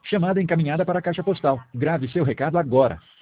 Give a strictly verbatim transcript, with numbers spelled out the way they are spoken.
Chamada encaminhada para a caixa postal. Grave seu recado agora.